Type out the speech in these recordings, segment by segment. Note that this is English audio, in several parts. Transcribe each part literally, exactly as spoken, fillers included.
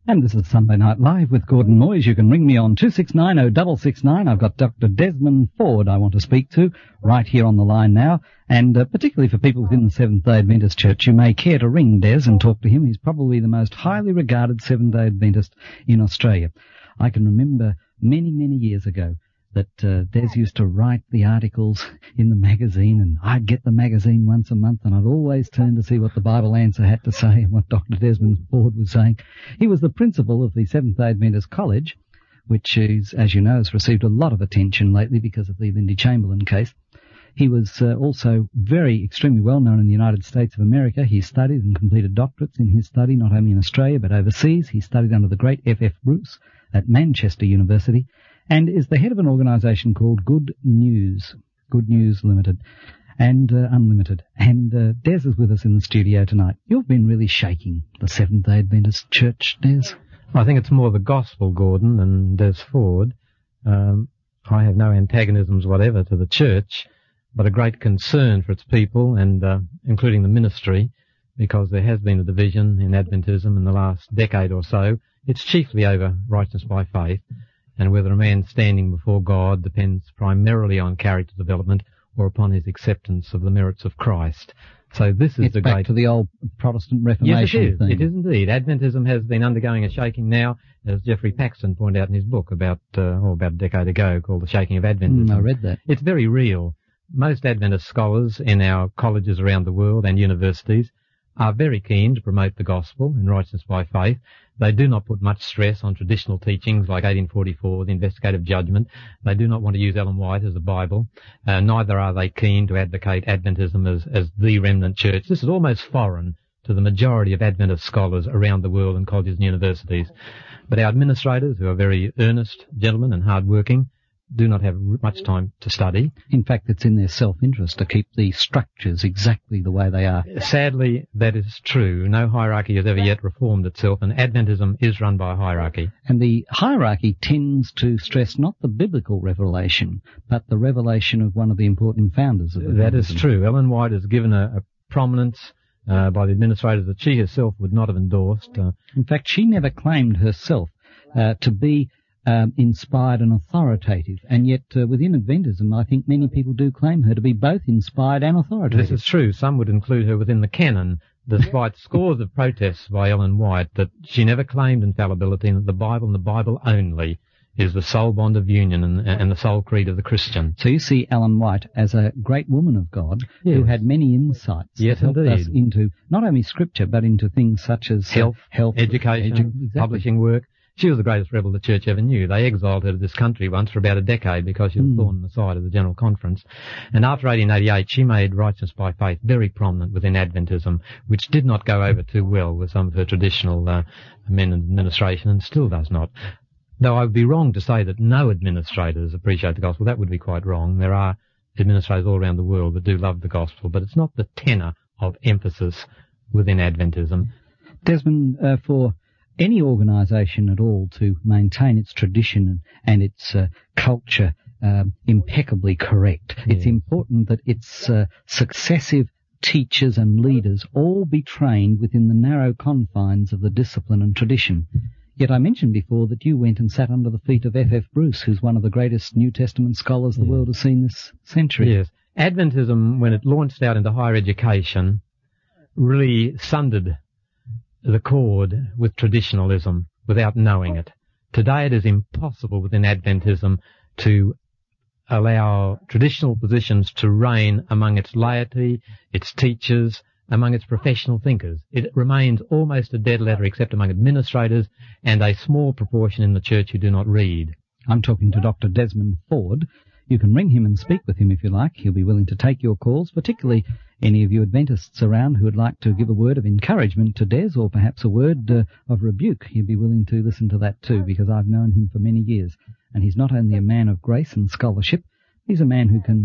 And this is Sunday Night Live with Gordon Moyes. You can ring me on two six nine oh six six nine. I've got Doctor Desmond Ford I want to speak to right here on the line now. And uh, particularly for people within the Seventh-day Adventist Church, you may care to ring Des and talk to him. He's probably the most highly regarded Seventh-day Adventist in Australia. I can remember many, many years ago that uh, Des used to write the articles in the magazine, and I'd get the magazine once a month, and I'd always turn to see what the Bible Answer had to say and what Doctor Desmond Ford was saying. He was the principal of the Seventh-day Adventist College, which is, as you know, has received a lot of attention lately because of the Lindy Chamberlain case. He was uh, also very, extremely well known in the United States of America. He studied and completed doctorates in his study, not only in Australia but overseas. He studied under the great F F Bruce at Manchester University, and is the head of an organisation called Good News, Good News Limited, and uh, Unlimited. And uh, Des is with us in the studio tonight. You've been really shaking the Seventh-day Adventist Church, Des. I think it's more the gospel, Gordon, than Des Ford. Um, I have no antagonisms whatever to the church, but a great concern for its people, and uh, including the ministry, because there has been a division in Adventism in the last decade or so. It's chiefly over righteousness by faith, and whether a man standing before God depends primarily on character development or upon his acceptance of the merits of Christ. So this is it's the back great... to the old Protestant Reformation Yes, it is. thing. It is indeed. Adventism has been undergoing a shaking now, as Jeffrey Paxton pointed out in his book about, uh, oh, about a decade ago, called The Shaking of Adventism. Mm, I read that. It's very real. Most Adventist scholars in our colleges around the world and universities are very keen to promote the gospel and righteousness by faith. They do not put much stress on traditional teachings like eighteen forty-four, the investigative judgment. They do not want to use Ellen White as a Bible. Uh, neither are they keen to advocate Adventism as, as the remnant church. This is almost foreign to the majority of Adventist scholars around the world in colleges and universities. But our administrators, who are very earnest gentlemen and hard-working, do not have much time to study. In fact, it's in their self-interest to keep the structures exactly the way they are. Sadly, that is true. No hierarchy has ever yet reformed itself, and Adventism is run by a hierarchy. And the hierarchy tends to stress not the biblical revelation, but the revelation of one of the important founders of Adventism. That is true. Ellen White is given a, a prominence uh, by the administrators that she herself would not have endorsed. Uh, in fact, she never claimed herself uh, to be Um, inspired and authoritative, and yet uh, within Adventism I think many people do claim her to be both inspired and authoritative. This is true. Some would include her within the canon, despite scores of protests by Ellen White that she never claimed infallibility and that the Bible and the Bible only is the sole bond of union and, and the sole creed of the Christian. So you see Ellen White as a great woman of God, yes, who had many insights yes, that helped indeed. us into not only Scripture but into things such as health, uh, health education, edu- exactly. publishing work. She was the greatest rebel the church ever knew. They exiled her to this country once for about a decade because she was mm. thorn in the side of the General Conference. And after eighteen eighty-eight, she made righteousness by faith very prominent within Adventism, which did not go over too well with some of her traditional uh, men in administration, and still does not. Though I would be wrong to say that no administrators appreciate the gospel. That would be quite wrong. There are administrators all around the world that do love the gospel, but it's not the tenor of emphasis within Adventism. Desmond, uh, for any organisation at all to maintain its tradition and its uh, culture um, impeccably correct, yes, it's important that its uh, successive teachers and leaders all be trained within the narrow confines of the discipline and tradition. Yet I mentioned before that you went and sat under the feet of F F Bruce, who's one of the greatest New Testament scholars the yes. world has seen this century. Yes. Adventism, when it launched out into higher education, really sundered the cord with traditionalism without knowing it. Today it is impossible within Adventism to allow traditional positions to reign among its laity, its teachers, among its professional thinkers. It remains almost a dead letter except among administrators and a small proportion in the church who do not read. I'm talking to Doctor Desmond Ford. You can ring him and speak with him if you like. He'll be willing to take your calls, particularly any of you Adventists around who would like to give a word of encouragement to Des, or perhaps a word uh, of rebuke. He'd be willing to listen to that too, because I've known him for many years. And he's not only a man of grace and scholarship, he's a man who can uh,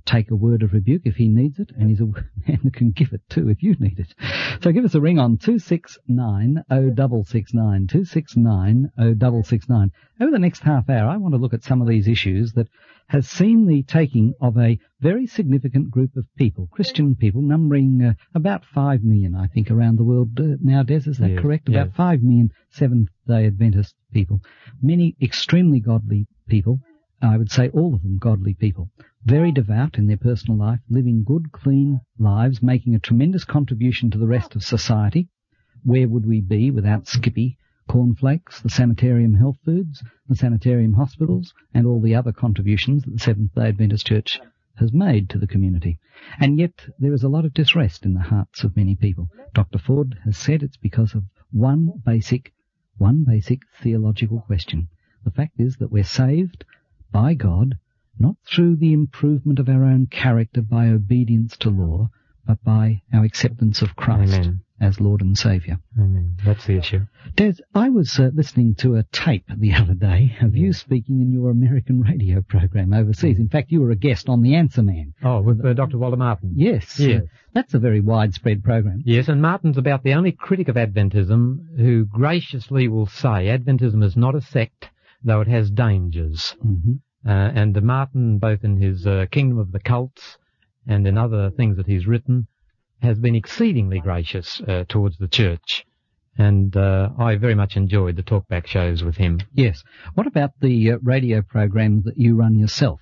take a word of rebuke if he needs it, and he's a man that can give it too if you need it. So give us a ring on two six nine oh six six nine, two six nine oh six six nine. Over the next half hour, I want to look at some of these issues that has seen the taking of a very significant group of people, Christian people, numbering uh, about five million, I think, around the world uh, now, Des, is that yes, correct? Yes. About five million Seventh-day Adventist people. Many extremely godly people. I would say all of them godly people. Very devout in their personal life, living good, clean lives, making a tremendous contribution to the rest of society. Where would we be without Skippy, cornflakes, the sanitarium health foods, the sanitarium hospitals, and all the other contributions that the Seventh-day Adventist Church has made to the community? And yet there is a lot of disrest in the hearts of many people. Doctor Ford has said it's because of one basic, one basic theological question. The fact is that we're saved by God, not through the improvement of our own character by obedience to law, but by our acceptance of Christ Amen. as Lord and Saviour. Amen. That's the issue. Des, I was uh, listening to a tape the other day of you speaking in your American radio program overseas. In fact, you were a guest on The Answer Man. Oh, with uh, Doctor Walter Martin. Yes. Yes. Uh, that's a very widespread program. Yes, and Martin's about the only critic of Adventism who graciously will say Adventism is not a sect, though it has dangers. Mm-hmm. Uh, and Martin, both in his uh, Kingdom of the Cults and in other things that he's written, has been exceedingly gracious uh, towards the church. And uh, I very much enjoyed the talkback shows with him. Yes. What about the uh, radio program that you run yourself?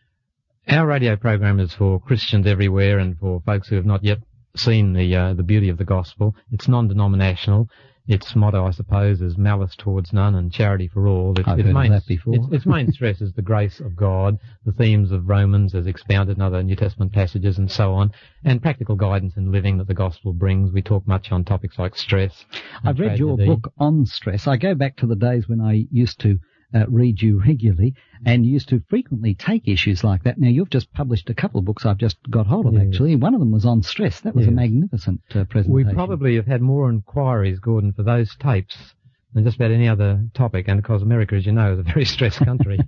Our radio program is for Christians everywhere and for folks who have not yet seen the uh, the beauty of the gospel. It's non-denominational. Its motto, I suppose, is malice towards none and charity for all. Its, I've its heard main, of that before. Its, its main stress is the grace of God, the themes of Romans as expounded in other New Testament passages and so on, and practical guidance in living that the gospel brings. We talk much on topics like stress. I've read your tragedy. book on stress. I go back to the days when I used to uh, read you regularly and used to frequently take issues like that. Now, you've just published a couple of books I've just got hold of, Yes. actually. One of them was on stress. That was Yes. a magnificent uh, presentation. We probably have had more inquiries, Gordon, for those tapes than just about any other topic, and of course America, as you know, is a very stressed country.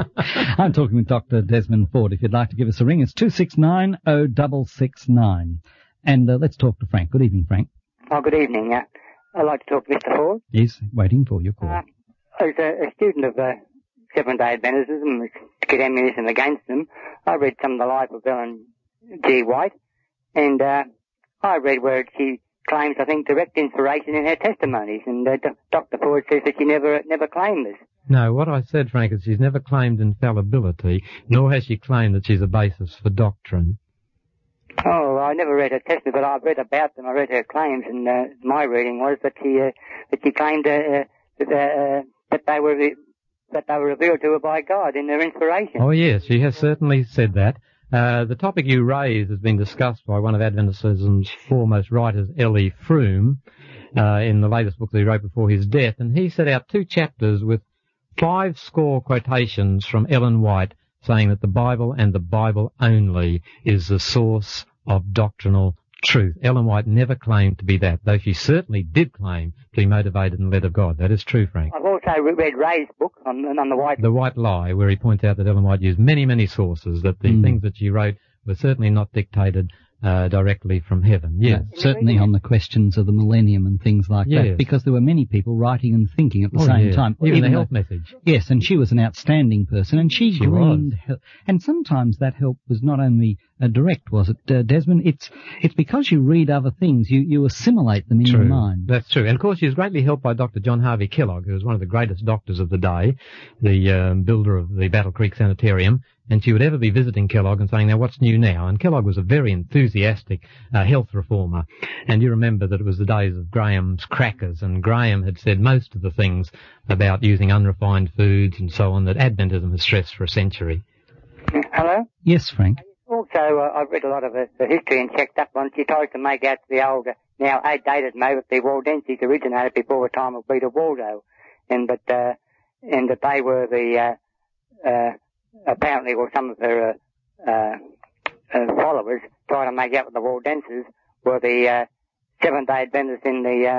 I'm talking with Doctor Desmond Ford. If you'd like to give us a ring, it's two six nine oh six six nine. And uh, let's talk to Frank. Good evening, Frank. Oh, good evening. Uh, I'd like to talk to Mister Ford. He's waiting for your call. Uh, as a, a student of uh, Seventh-day Adventism, to get ammunition against them, I read some of the life of Ellen G. White, and uh, I read where she claims, I think, direct inspiration in her testimonies, and uh, Doctor Ford says that she never never claimed this. No, what I said, Frank, is she's never claimed infallibility, nor has she claimed that she's a basis for doctrine. Oh, I never read her testimony, but I've read about them. I read her claims, and uh, my reading was that she uh, that she claimed uh, uh, that, uh, that they were that they were revealed to her by God in their inspiration. Oh, yes, she has certainly said that. Uh, the topic you raised has been discussed by one of Adventism's foremost writers, L E Froome, uh, in the latest book that he wrote before his death, and he set out two chapters with five score quotations from Ellen White saying that the Bible and the Bible only is the source of doctrinal truth. Ellen White never claimed to be that, though she certainly did claim to be motivated and led of God. That is true, Frank. I've also read Ray's book on, on the White. The White Lie, where he points out that Ellen White used many, many sources, that the Mm. things that she wrote were certainly not dictated uh, directly from heaven. Yes. Uh, certainly on the questions of the millennium and things like that, Yes. because there were many people writing and thinking at the Oh, same yes. time. Even the though- health message. Yes, and she was an outstanding person, and she, She gleaned help. And sometimes that help was not only uh, direct, was it, uh, Desmond? It's it's because you read other things, you, you assimilate them in True. your mind. That's true. And of course she was greatly helped by Doctor John Harvey Kellogg, who was one of the greatest doctors of the day, the um, builder of the Battle Creek Sanitarium. And she would ever be visiting Kellogg and saying, now what's new now? And Kellogg was a very enthusiastic uh, health reformer. And you remember that it was the days of Graham's crackers, and Graham had said most of the things about using unrefined foods and so on that Adventism has stressed for a century. Hello? Yes, Frank. Also, uh, I've read a lot of uh, the history and checked up on. She tries to make out the old, uh, now outdated maybe the Waldenses originated before the time of Peter Waldo, and that uh, and that they were the uh, uh, apparently, or some of her uh, uh, uh, followers trying to make out with the Waldenses were the uh, Seventh-day Adventists in the uh,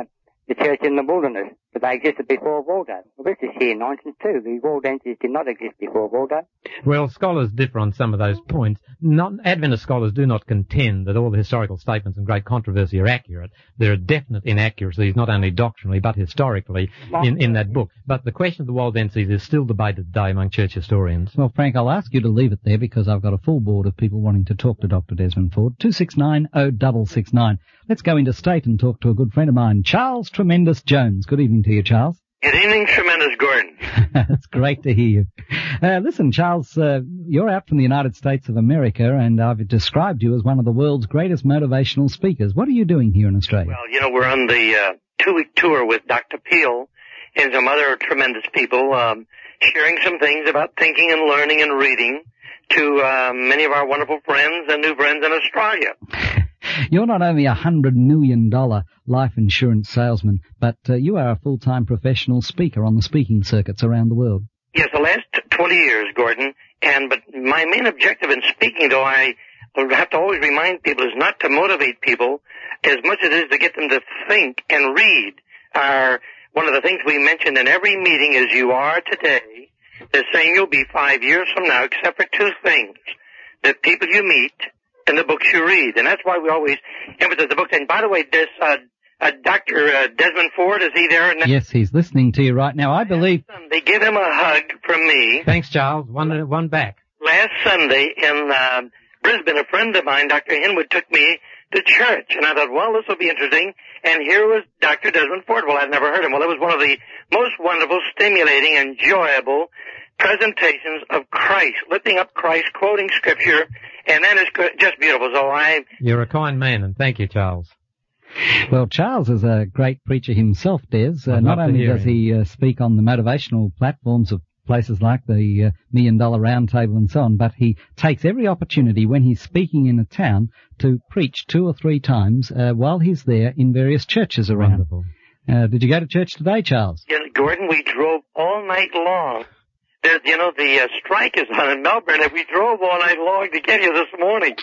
the church in the wilderness, but they existed before Waldo. Well, this is sheer nonsense too. The Waldenses did not exist before Waldo. Well, scholars differ on some of those points. Not, Adventist scholars do not contend that all the historical statements in great controversy are accurate. There are definite inaccuracies, not only doctrinally, but historically, in, in that book. But the question of the Waldenses is still debated today among church historians. Well, Frank, I'll ask you to leave it there because I've got a full board of people wanting to talk to Doctor Desmond Ford. two six nine oh six six nine. Let's go into state and talk to a good friend of mine, Charles Tremendous Jones. Good evening to you, Charles. Good evening, Tremendous Gordon. It's great to hear you. Uh, listen, Charles, uh, you're out from the United States of America, and I've described you as one of the world's greatest motivational speakers. What are you doing here in Australia? Well, you know, we're on the uh, two-week tour with Doctor Peel and some other tremendous people, um, sharing some things about thinking and learning and reading to uh, many of our wonderful friends and new friends in Australia. You're not only a hundred million dollar life insurance salesman, but uh, you are a full-time professional speaker on the speaking circuits around the world. Yes, the last twenty years, Gordon. And but my main objective in speaking, though, I have to always remind people, is not to motivate people as much as it is to get them to think and read. Our one of the things we mentioned in every meeting is you are today the same you'll be five years from now, except for two things: the people you meet and the books you read. And that's why we always emphasize the books. And by the way, this uh, uh, Doctor Uh, Desmond Ford, is he there? Yes, he's listening to you right now. I believe... They give him a hug from me. Thanks, Charles. One, one back. Last Sunday in uh, Brisbane, a friend of mine, Doctor Hinwood, took me to church. And I thought, well, this will be interesting. And here was Doctor Desmond Ford. Well, I'd never heard him. Well, it was one of the most wonderful, stimulating, enjoyable presentations of Christ, lifting up Christ, quoting Scripture, and then it's just beautiful. So I... You're a kind man, and thank you, Charles. Well, Charles is a great preacher himself, Des. Uh, not only does he uh, speak on the motivational platforms of places like the uh, Million Dollar Round Table and so on, but he takes every opportunity when he's speaking in a town to preach two or three times uh, while he's there in various churches around. Wonderful. Uh, did you go to church today, Charles? Yes, Gordon, we drove all night long. There's, you know, the uh, strike is on in Melbourne, and we drove all night long to get here this morning.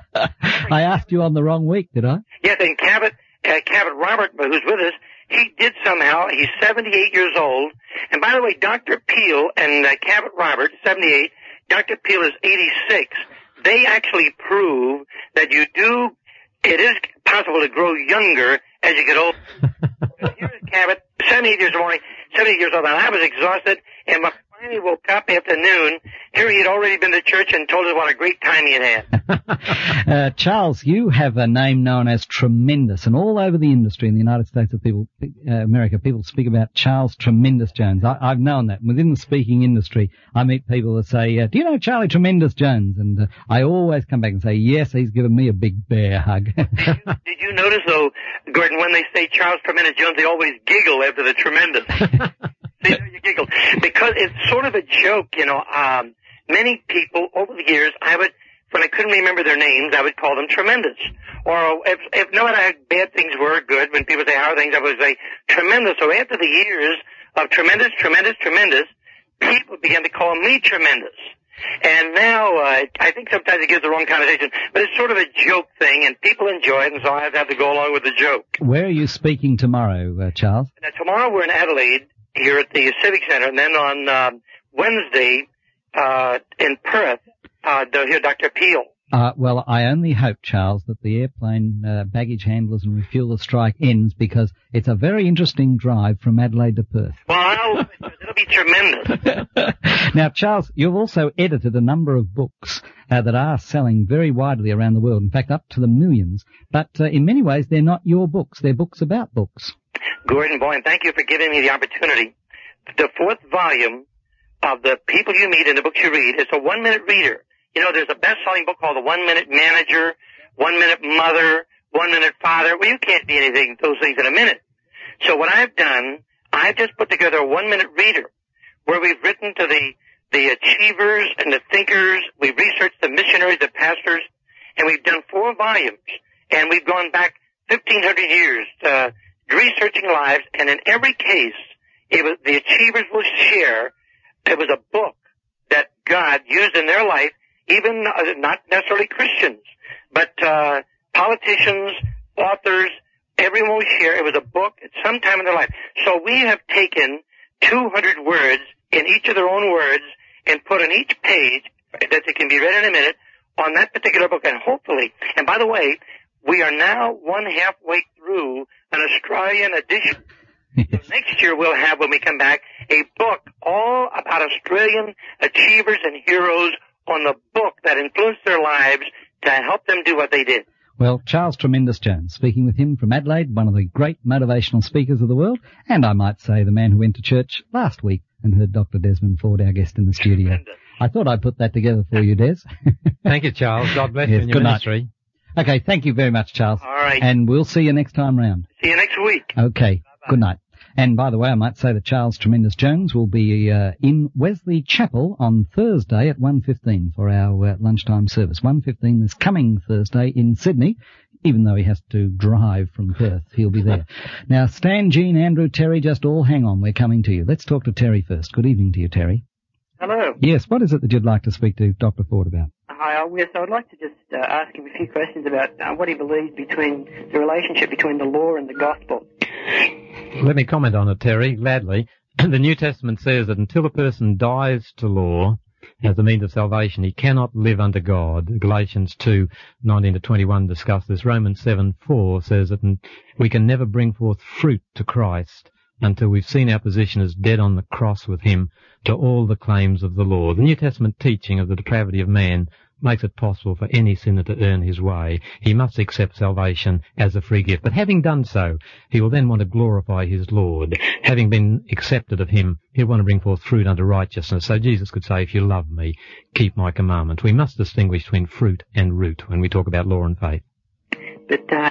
I asked you on the wrong week, did I? Yes, and Cabot, uh, Cabot Robert, who's with us, he did somehow. He's seventy-eight years old. And by the way, Doctor Peel and uh, Cabot Robert, seventy-eight, Doctor Peel is eighty-six. They actually prove that you do, it is possible to grow younger as you get older. Here's Cabot, seventy-eight years old, seventy-eight years old, and I was exhausted, and my finally woke up after noon. Here he had already been to church and told us what a great time he had had. uh, Charles, you have a name known as Tremendous, and all over the industry in the United States of people, uh, America, people speak about Charles Tremendous Jones. I, I've known that. Within the speaking industry, I meet people that say, uh, do you know Charlie Tremendous Jones? And uh, I always come back and say, yes, he's given me a big bear hug. did, you, did you notice, though, Gordon, when they say Charles Tremendous Jones, they always giggle after the tremendous. See, you giggled. Because it's sort of a joke, you know. Um, many people over the years, I would, when I couldn't remember their names, I would call them tremendous. Or if, if no matter how bad things were or good, when people say how are things, I would say tremendous. So after the years of tremendous, tremendous, tremendous, people began to call me tremendous. And now, uh, I think sometimes it gives the wrong connotation, but it's sort of a joke thing, and people enjoy it, and so I have to go along with the joke. Where are you speaking tomorrow, uh, Charles? Now, tomorrow we're in Adelaide, here at the Civic Center, and then on uh, Wednesday uh, in Perth, uh, they'll hear Doctor Peel. Uh, well, I only hope, Charles, that the airplane uh, baggage handlers and refueler strike ends, because it's a very interesting drive from Adelaide to Perth. Well, I'll, it'll be tremendous. Now, Charles, you've also edited a number of books uh, that are selling very widely around the world, in fact, up to the millions. But uh, in many ways, they're not your books. They're books about books. Gordon Boyne, thank you for giving me the opportunity. The fourth volume of The People You Meet and the Books You Read is a one-minute reader. You know, there's a best-selling book called The One-Minute Manager, One-Minute Mother, One-Minute Father. Well, you can't be anything, those things in a minute. So what I've done, I've just put together a one-minute reader where we've written to the, the achievers and the thinkers. We've researched the missionaries, the pastors, and we've done four volumes. And we've gone back fifteen hundred years to researching lives, and in every case, it was the achievers will share. It was a book that God used in their life, even uh, not necessarily Christians, but uh, politicians, authors, Everyone will share. It was a book at some time in their life. So we have taken two hundred words in each of their own words and put on each page that they can be read in a minute on that particular book. And hopefully, and by the way, we are now one halfway through an Australian edition. Yes. So next year we'll have, when we come back, a book all about Australian achievers and heroes on the book that influenced their lives to help them do what they did. Well, Charles Tremendous Jones, speaking with him from Adelaide, one of the great motivational speakers of the world, and I might say the man who went to church last week and heard Doctor Desmond Ford, our guest in the studio. Tremendous. I thought I'd put that together for you, Des. Thank you, Charles. God bless Yes, you in your good night. ministry. Okay, thank you very much, Charles. All right. And we'll see you next time round. See you next week. Okay, Bye-bye. good night. And by the way, I might say that Charles Tremendous Jones will be uh, in Wesley Chapel on Thursday at one fifteen for our uh, lunchtime service. one fifteen this coming Thursday in Sydney. Even though he has to drive from Perth, he'll be there. Now, Stan, Jean, Andrew, Terry, just all hang on. We're coming to you. Let's talk to Terry first. Good evening to you, Terry. Hello. Yes, what is it that you'd like to speak to Doctor Ford about? Hi, uh, yes, I would like to just uh, ask him a few questions about uh, what he believes between the relationship between the law and the gospel. Let me comment on it, Terry, gladly. The New Testament says that until a person dies to law as a means of salvation, he cannot live under God. Galatians two nineteen to twenty-one discuss this. Romans seven four says that we can never bring forth fruit to Christ until we've seen our position as dead on the cross with him to all the claims of the law. The New Testament teaching of the depravity of man makes it possible for any sinner to earn his way. He must accept salvation as a free gift. But having done so, he will then want to glorify his Lord. Having been accepted of him, he'll want to bring forth fruit unto righteousness. So Jesus could say, if you love me, keep my commandments. We must distinguish between fruit and root when we talk about law and faith. But uh,